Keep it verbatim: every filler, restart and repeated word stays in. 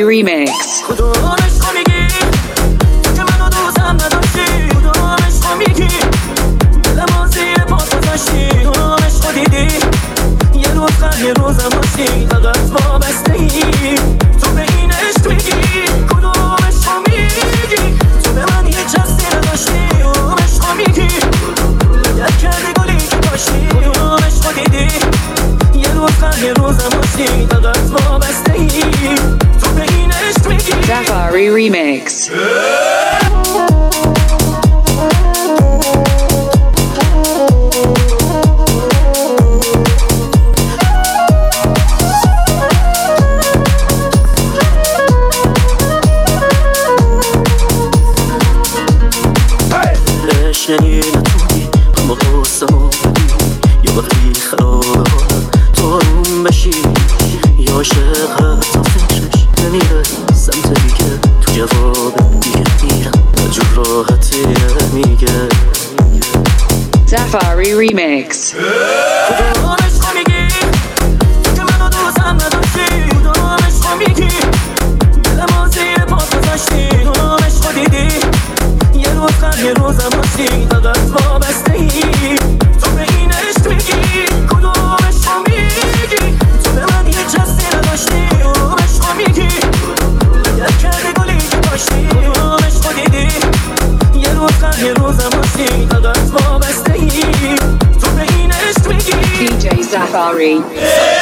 Zafari Remix. یه روزم باشی فقط وابسته ای تو به این عشق میگی کدومش رو میگی تو به من یه چستی نداشتی اومش رو میگی لگت کردی گلی که پاشتی کدومش رو دیدی یه روزم یه روزم باشی فقط وابسته ای تو به این عشق میگی Zafari Remix. یعنی نتونی اما قصه ما یا وقتی خراب حالم تو آروم بشی یا عاشق حتی فکرش نمیره سمت دیگه تو جواب دیگه میرم جور راحتی میگه Zafari Remix. کدومش رو میگی که منو دوستم نداشتی کدومش رو میگی دلم آزی پاس گذاشتی کدومش رو دیدی یه روز قبل یه روزم باشی فقط وابسته ای تو به این عشق میگی کدومش رو میگی تو به من یه چستی نداشتی کدومش رو میگی لگت کردی گلی که پاشتی کدومش رو دیدی یه روز قبل یه روزم باشی فقط وابسته ای تو به این عشق میگی D J Zafari.